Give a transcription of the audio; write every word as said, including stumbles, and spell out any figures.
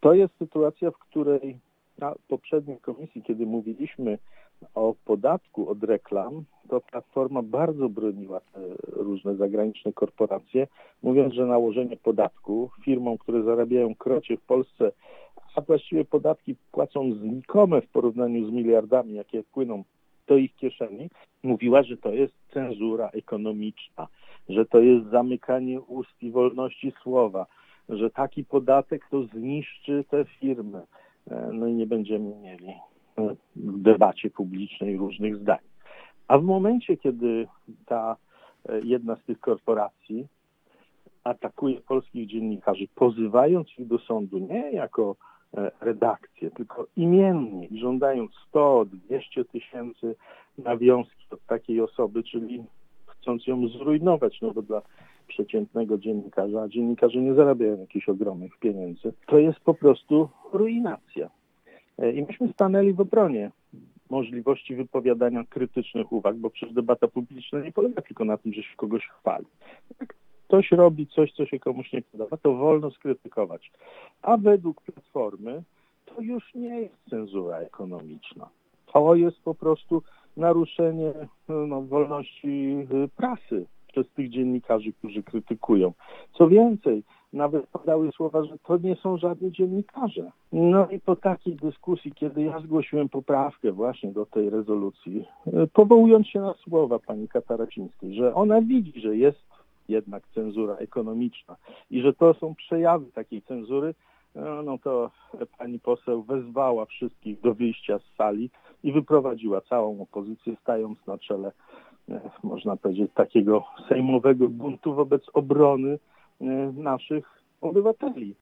To jest sytuacja, w której na poprzedniej komisji, kiedy mówiliśmy o podatku od reklam, to Platforma bardzo broniła te różne zagraniczne korporacje, mówiąc, że nałożenie podatku firmom, które zarabiają krocie w Polsce, a właściwie podatki płacą znikome w porównaniu z miliardami, jakie płyną do ich kieszeni, mówiła, że to jest cenzura ekonomiczna, że to jest zamykanie ust i wolności słowa, że taki podatek to zniszczy te firmy. No i nie będziemy mieli w debacie publicznej różnych zdań. A w momencie, kiedy ta jedna z tych korporacji atakuje polskich dziennikarzy, pozywając ich do sądu nie jako redakcję, tylko imiennie i żądając sto dwieście tysięcy nawiązki od takiej osoby, czyli chcąc ją zrujnować, no bo dla przeciętnego dziennikarza, a dziennikarze nie zarabiają jakichś ogromnych pieniędzy, to jest po prostu ruinacja. I myśmy stanęli w obronie możliwości wypowiadania krytycznych uwag, bo przecież debata publiczna nie polega tylko na tym, że się kogoś chwali. Jak ktoś robi coś, co się komuś nie podoba, to wolno skrytykować. A według Platformy to już nie jest cenzura ekonomiczna. To jest po prostu naruszenie no, wolności prasy przez tych dziennikarzy, którzy krytykują. Co więcej, nawet padały słowa, że to nie są żadni dziennikarze. No i po takiej dyskusji, kiedy ja zgłosiłem poprawkę właśnie do tej rezolucji, powołując się na słowa pani Kataracińskiej, że ona widzi, że jest jednak cenzura ekonomiczna i że to są przejawy takiej cenzury, no to pani poseł wezwała wszystkich do wyjścia z sali i wyprowadziła całą opozycję, stając na czele, można powiedzieć, takiego sejmowego buntu wobec obrony naszych obywateli.